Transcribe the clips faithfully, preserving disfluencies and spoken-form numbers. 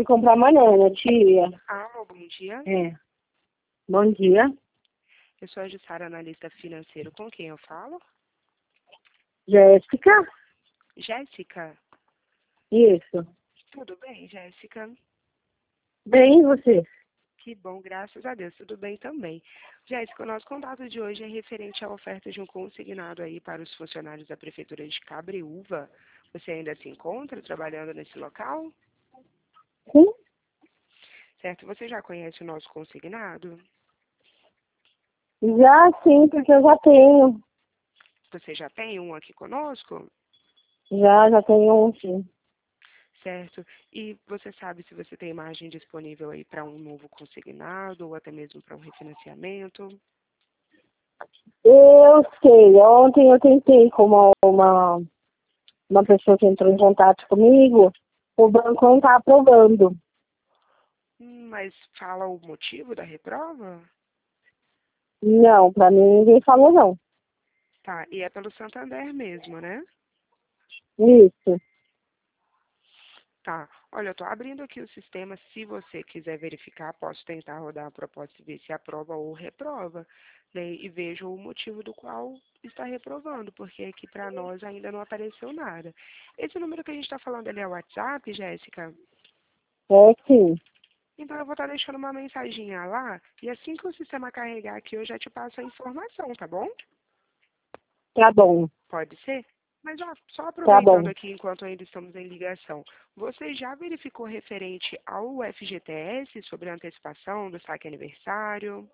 fui comprar banana, tia. Alô, bom dia. É. Bom dia. Eu sou a Jussara, analista financeiro. Com quem eu falo? Jéssica? Jéssica. Isso. Tudo bem, Jéssica? Bem, e você? Que bom, graças a Deus. Tudo bem também. Jéssica, o nosso contato de hoje é referente à oferta de um consignado aí para os funcionários da Prefeitura de Cabreúva. Você ainda se encontra trabalhando nesse local? Sim. Certo? Você já conhece o nosso consignado? Já sim, porque eu já tenho. Você já tem um aqui conosco? Já, já tenho um, sim. Certo. E você sabe se você tem margem disponível aí para um novo consignado ou até mesmo para um refinanciamento? Eu sei, ontem eu tentei com uma, uma, uma pessoa que entrou em contato comigo, o banco não está aprovando. Hum, Mas fala o motivo da reprova? Não, para mim ninguém falou não. Tá, e é pelo Santander mesmo, né? Isso. Tá. Olha, eu tô abrindo aqui o sistema. Se você quiser verificar, posso tentar rodar a proposta e ver se aprova ou reprova, né? E vejo o motivo do qual está reprovando, porque aqui para nós ainda não apareceu nada. Esse número que a gente está falando ali é o WhatsApp, Jéssica? É sim. Então eu vou estar deixando uma mensaginha lá e assim que o sistema carregar aqui eu já te passo a informação, tá bom? Tá bom, Pode ser? Mas ó, só tá aproveitando bom. aqui enquanto ainda estamos em ligação, você já verificou referente ao F G T S sobre a antecipação do saque aniversário?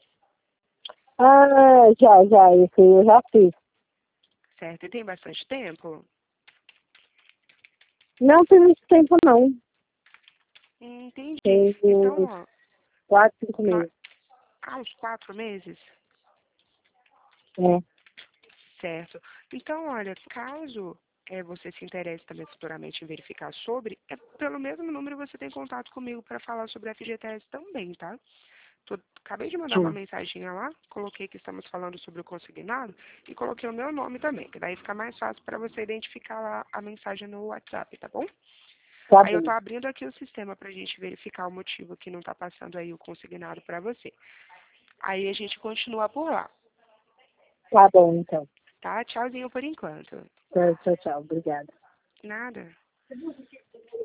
Ah, já, já, esse eu já fiz. Certo? E tem bastante tempo? Não tem muito tempo não. Hum, Entendi. Tem Então, uns ó, quatro, cinco nó- meses. há uns quatro meses? É. Certo. Então, olha, caso é, você se interesse também futuramente em verificar sobre, é pelo mesmo número você tem contato comigo para falar sobre a F G T S também, tá? Tô- acabei de mandar uma Sim. mensaginha lá, coloquei que estamos falando sobre o consignado e coloquei o meu nome também, que daí fica mais fácil para você identificar lá a mensagem no WhatsApp, tá bom? Tá Aí eu tô bom. abrindo aqui o sistema para a gente verificar o motivo que não está passando aí o consignado para você. Aí a gente continua por lá, Tá bom, então. tá? Tchauzinho por enquanto. Tchau, tchau, tchau. Obrigada. Nada.